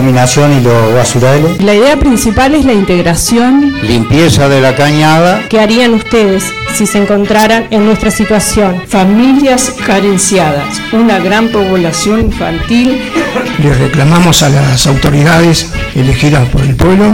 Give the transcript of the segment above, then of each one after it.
contaminación y los basureros. La idea principal es la integración. Limpieza de la cañada. ¿Qué harían ustedes si se encontraran en nuestra situación? Familias carenciadas, una gran población infantil. Le reclamamos a las autoridades elegidas por el pueblo.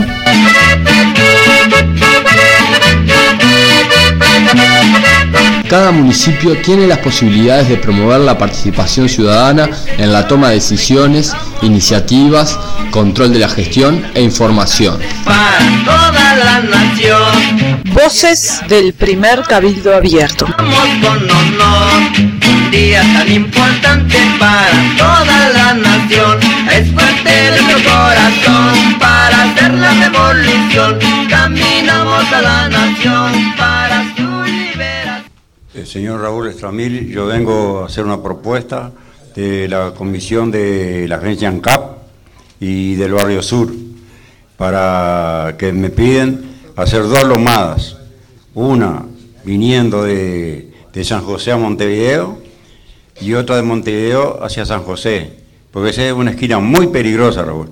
Cada municipio tiene las posibilidades de promover la participación ciudadana en la toma de decisiones, iniciativas, control de la gestión e información. Para toda la nación. Voces del primer Cabildo Abierto. Vamos con honor, un día tan importante para toda la nación. Es fuerte nuestro corazón para hacer la revolución. Caminamos a la nación para su liberación. Señor Raúl Estramil, yo vengo a hacer una propuesta de la comisión de la agencia ANCAP y del Barrio Sur, para que me piden hacer 2 lomadas, una viniendo de San José a Montevideo y otra de Montevideo hacia San José, porque esa es una esquina muy peligrosa, Raúl.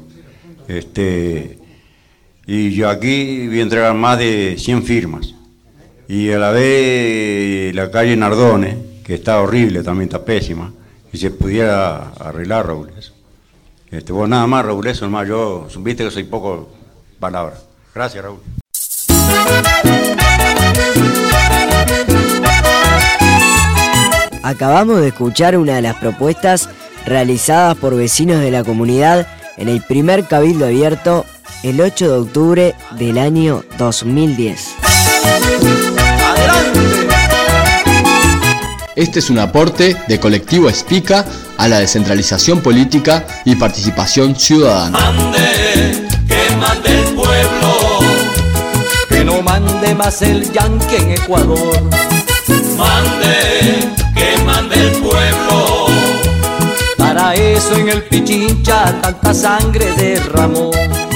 Y yo aquí voy a entregar más de 100 firmas. Y a la vez la calle Nardone, que está horrible, también está pésima, y se pudiera arreglar, Raúl, eso. Vos nada más, Raúl, eso nomás, yo, viste que soy poco palabra. Gracias, Raúl. Acabamos de escuchar una de las propuestas realizadas por vecinos de la comunidad en el primer Cabildo Abierto el 8 de octubre del año 2010. Este es un aporte de Colectivo Espica a la descentralización política y participación ciudadana. Mande, que mande el pueblo, que no mande más el yanqui en Ecuador. Mande, que mande el pueblo, para eso en el Pichincha tanta sangre derramó.